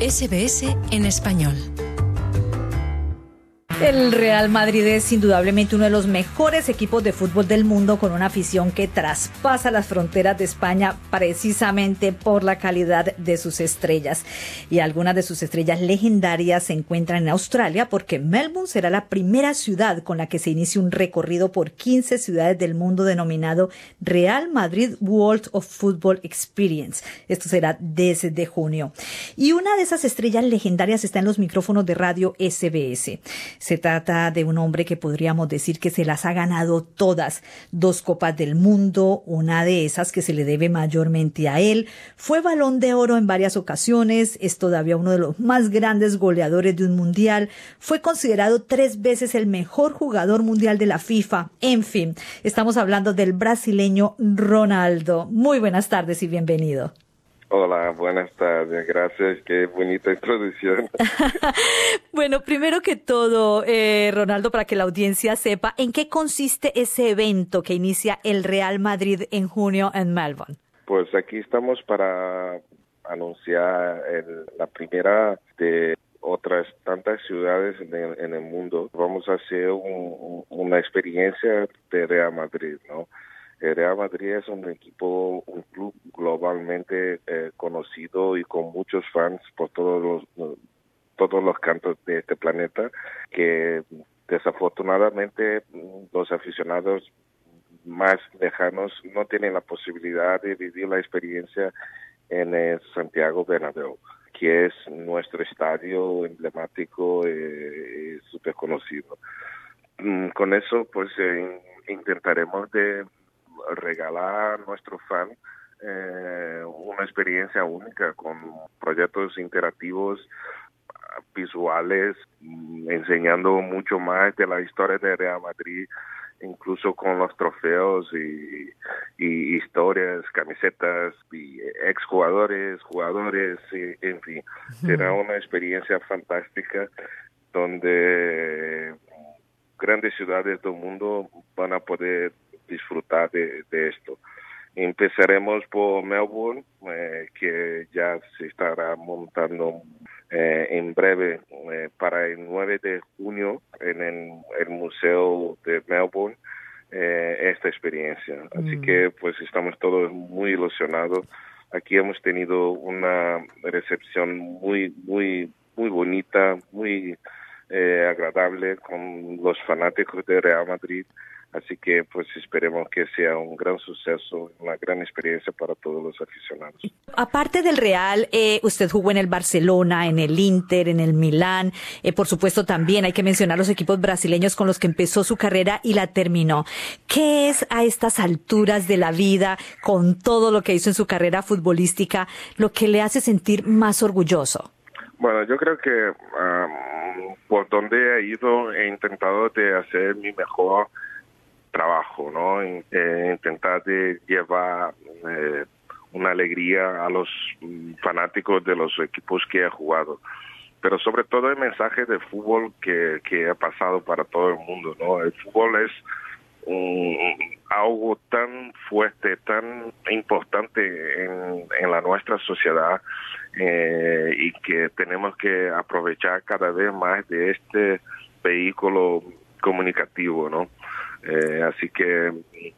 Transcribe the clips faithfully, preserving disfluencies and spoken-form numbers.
S B S en español. El Real Madrid es indudablemente uno de los mejores equipos de fútbol del mundo, con una afición que traspasa las fronteras de España precisamente por la calidad de sus estrellas. Y algunas de sus estrellas legendarias se encuentran en Australia, porque Melbourne será la primera ciudad con la que se inicie un recorrido por quince ciudades del mundo denominado Real Madrid World of Football Experience. Esto será desde junio. Y una de esas estrellas legendarias está en los micrófonos de radio S B S. Se trata de un hombre que podríamos decir que se las ha ganado todas. Dos Copas del Mundo, una de esas que se le debe mayormente a él. Fue Balón de Oro en varias ocasiones. Es todavía uno de los más grandes goleadores de un mundial. Fue considerado tres veces el mejor jugador mundial de la FIFA. En fin, estamos hablando del brasileño Ronaldo. Muy buenas tardes y bienvenido. Hola, buenas tardes, gracias, qué bonita introducción. Bueno, primero que todo, eh, Ronaldo, para que la audiencia sepa, ¿en qué consiste ese evento que inicia el Real Madrid en junio en Melbourne? Pues aquí estamos para anunciar el, la primera de otras tantas ciudades en el, en el mundo. Vamos a hacer un, una experiencia de Real Madrid, ¿no? El Real Madrid es un equipo, un club globalmente eh, conocido y con muchos fans por todos los todos los cantos de este planeta, que desafortunadamente los aficionados más lejanos no tienen la posibilidad de vivir la experiencia en el Santiago Bernabéu, que es nuestro estadio emblemático y súper conocido. Con eso, pues eh, intentaremos de regalar a nuestro fan eh, una experiencia única con proyectos interactivos, visuales, enseñando mucho más de la historia de Real Madrid, incluso con los trofeos y, y historias, camisetas, y exjugadores, jugadores, y, en fin. Uh-huh. Será una experiencia fantástica donde grandes ciudades del mundo van a poder disfrutar de, de esto. Empezaremos por Melbourne, eh, que ya se estará montando eh, en breve eh, para el nueve de junio en el, el Museo de Melbourne eh, esta experiencia. Así mm. que pues estamos todos muy ilusionados. Aquí hemos tenido una recepción muy, muy, muy bonita, muy eh, agradable con los fanáticos de Real Madrid. Así que pues esperemos que sea un gran suceso, una gran experiencia para todos los aficionados. Aparte del Real, eh, usted jugó en el Barcelona, en el Inter, en el Milán. Eh, por supuesto también hay que mencionar los equipos brasileños con los que empezó su carrera y la terminó. ¿Qué es a estas alturas de la vida, con todo lo que hizo en su carrera futbolística, lo que le hace sentir más orgulloso? Bueno, yo creo que um, por donde he ido he intentado de hacer mi mejor trabajo, ¿no? Eh, intentar de llevar eh, una alegría a los fanáticos de los equipos que he jugado, pero sobre todo el mensaje de fútbol que, que ha pasado para todo el mundo, ¿no? El fútbol es um, algo tan fuerte, tan importante en, en la nuestra sociedad eh, y que tenemos que aprovechar cada vez más de este vehículo comunicativo, ¿no? Eh, así que eh,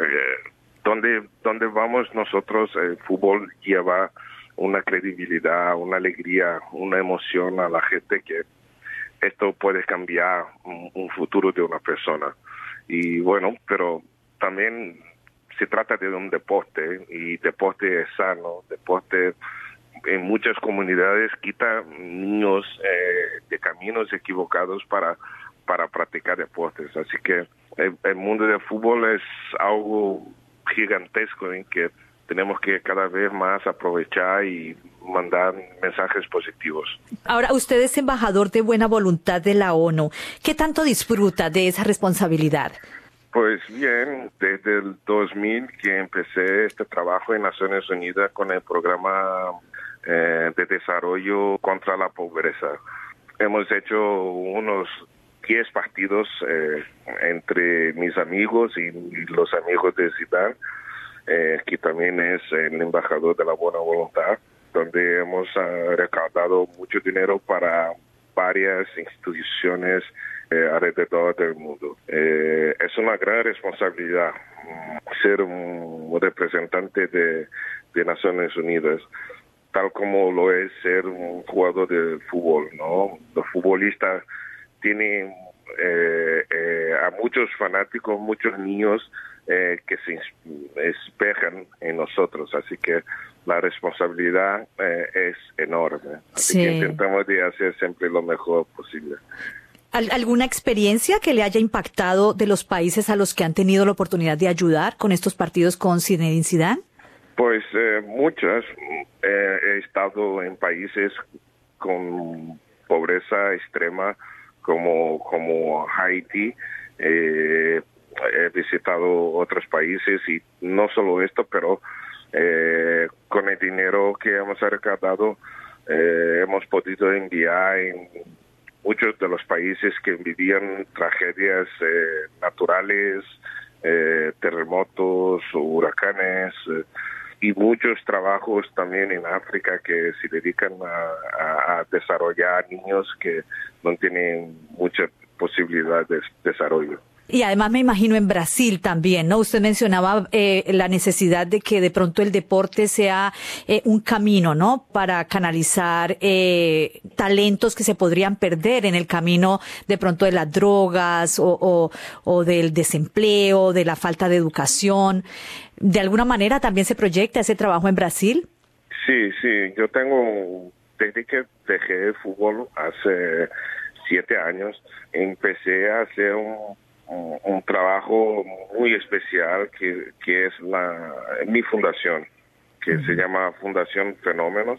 donde donde vamos nosotros, el fútbol lleva una credibilidad, una alegría, una emoción a la gente, que esto puede cambiar un, un futuro de una persona. Y bueno, pero también se trata de un deporte, y deporte es sano, deporte en muchas comunidades quita niños eh, de caminos equivocados para para practicar deportes. Así que el, el mundo del fútbol es algo gigantesco en que tenemos que cada vez más aprovechar y mandar mensajes positivos. Ahora, usted es embajador de buena voluntad de la ONU. ¿Qué tanto disfruta de esa responsabilidad? Pues bien, desde el dos mil que empecé este trabajo en Naciones Unidas con el programa eh, de desarrollo contra la pobreza. Hemos hecho unos diez partidos eh, entre mis amigos y, y los amigos de Zidane, eh, que también es el embajador de la buena voluntad. donde hemos uh, recaudado mucho dinero para varias instituciones eh, alrededor del mundo. Eh, es una gran responsabilidad um, ser un representante de, de Naciones Unidas, tal como lo es ser un jugador de fútbol, ¿no? Los futbolistas tienen eh, eh, a muchos fanáticos, muchos niños eh, que se espejan en nosotros, así que la responsabilidad eh, es enorme. Así sí. que intentamos de hacer siempre lo mejor posible. ¿Alguna experiencia que le haya impactado de los países a los que han tenido la oportunidad de ayudar con estos partidos con Zinedine Zidane? Pues eh, muchas. Eh, he estado en países con pobreza extrema como, como Haití. Eh, he visitado otros países y no solo esto, pero eh, con el dinero que hemos recaudado eh, hemos podido enviar en muchos de los países que vivían tragedias eh, naturales, eh, terremotos, huracanes, eh, y muchos trabajos también en África que se dedican a, a, a desarrollar niños que no tienen mucha posibilidad de desarrollo. Y además me imagino en Brasil también, ¿no? Usted mencionaba eh, la necesidad de que de pronto el deporte sea eh, un camino, ¿no? Para canalizar eh, talentos que se podrían perder en el camino de pronto de las drogas o, o, o del desempleo, de la falta de educación. ¿De alguna manera también se proyecta ese trabajo en Brasil? Sí, sí. Yo tengo, desde que dejé el fútbol hace siete años, empecé a hacer un Un, un trabajo muy especial que, que es la mi fundación, que uh-huh. se llama Fundación Fenómenos,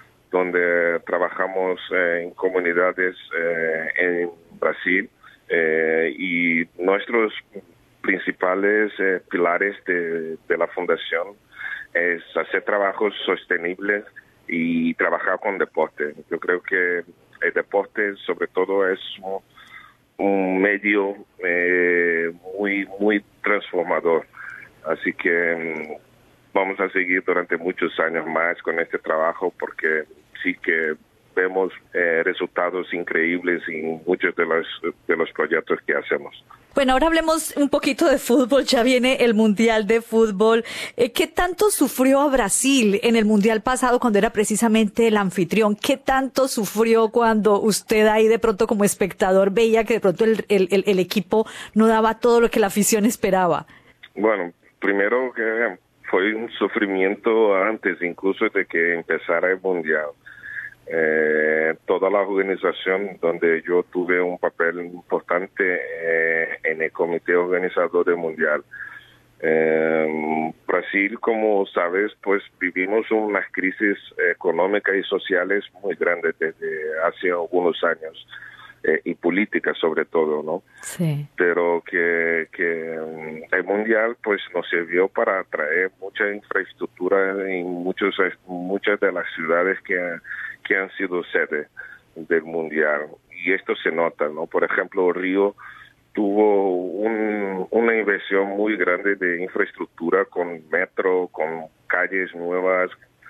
donde trabajamos eh, en comunidades eh, en Brasil eh, y nuestros principales eh, pilares de, de la fundación es hacer trabajos sostenibles y trabajar con deporte. Yo creo que el deporte sobre todo es un un medio eh, muy muy transformador, así que vamos a seguir durante muchos años más con este trabajo porque sí que vemos eh, resultados increíbles en muchos de los de los proyectos que hacemos. Bueno, ahora hablemos un poquito de fútbol. Ya viene el Mundial de Fútbol. Eh, ¿Qué tanto sufrió a Brasil en el Mundial pasado cuando era precisamente el anfitrión? ¿Qué tanto sufrió cuando usted ahí de pronto como espectador veía que de pronto el, el, el equipo no daba todo lo que la afición esperaba? Bueno, primero que fue un sufrimiento antes incluso de que empezara el Mundial. Eh, toda la organización donde yo tuve un papel importante eh, en el comité organizador del Mundial. Eh, Brasil, como sabes, pues vivimos unas crisis económicas y sociales muy grandes desde hace algunos años eh, y políticas sobre todo, ¿no? Sí. Pero que, que um, el Mundial pues nos sirvió para traer mucha infraestructura en muchos, muchas de las ciudades que que han sido sede del Mundial. Y esto se nota, ¿no? Por ejemplo, Río tuvo un, una inversión muy grande de infraestructura con metro, con calles nuevas,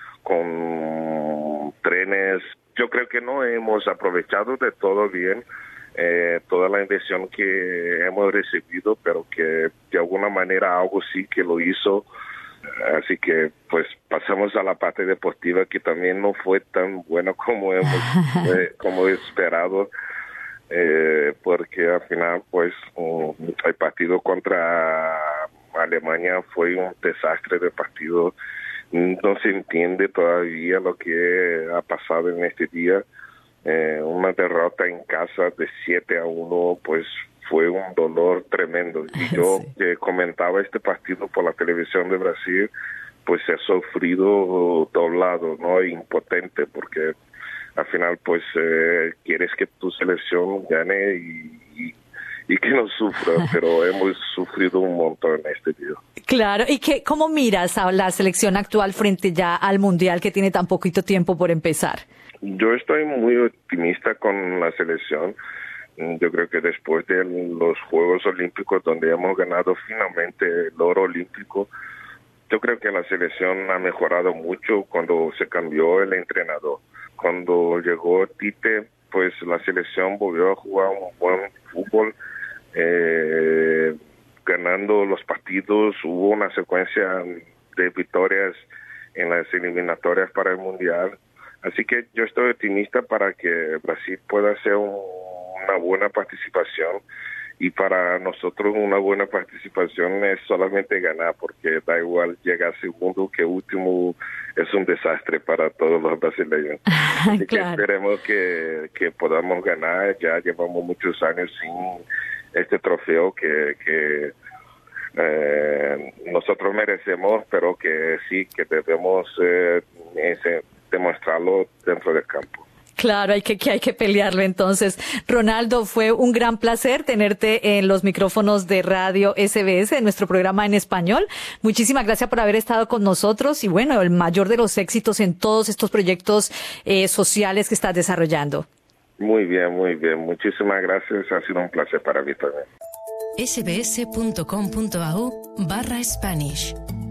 con trenes. Yo creo que no hemos aprovechado de todo bien eh, toda la inversión que hemos recibido, pero que de alguna manera algo sí que lo hizo. Así que pues pasamos a la parte deportiva que también no fue tan buena como hemos eh, como esperado eh, porque al final pues um, el partido contra Alemania fue un desastre de partido. No se entiende todavía lo que ha pasado en este día. Eh, una derrota en casa de siete a uno pues fue un dolor tremendo. Y yo que sí. comentaba este partido por la televisión de Brasil, pues he sufrido doblado, ¿no? Impotente, porque al final pues eh, quieres que tu selección gane y, y, y que no sufra, pero hemos sufrido un montón en este día. Claro, ¿y qué, cómo miras a la selección actual frente ya al Mundial que tiene tan poquito tiempo por empezar? Yo estoy muy optimista con la selección. Yo creo que después de los Juegos Olímpicos, donde hemos ganado finalmente el oro olímpico, Yo creo que la selección ha mejorado mucho cuando se cambió el entrenador. Cuando llegó Tite, pues la selección volvió a jugar un buen fútbol, eh, ganando los partidos. Hubo una secuencia de victorias en las eliminatorias para el Mundial. Así que yo estoy optimista para que Brasil pueda hacer un, una buena participación. Y para nosotros una buena participación es solamente ganar, porque da igual llegar segundo que último, es un desastre para todos los brasileños. Así claro. que esperemos que, que podamos ganar. Ya llevamos muchos años sin este trofeo que, que eh, nosotros merecemos, pero que sí, que debemos eh, ese, demostrarlo dentro del campo. Claro, hay que, que hay que pelearlo entonces. Ronaldo, fue un gran placer tenerte en los micrófonos de Radio S B S, en nuestro programa en español. Muchísimas gracias por haber estado con nosotros y bueno, el mayor de los éxitos en todos estos proyectos eh, sociales que estás desarrollando. Muy bien, muy bien. Muchísimas gracias. Ha sido un placer para mí también. sbs.com.au barra Spanish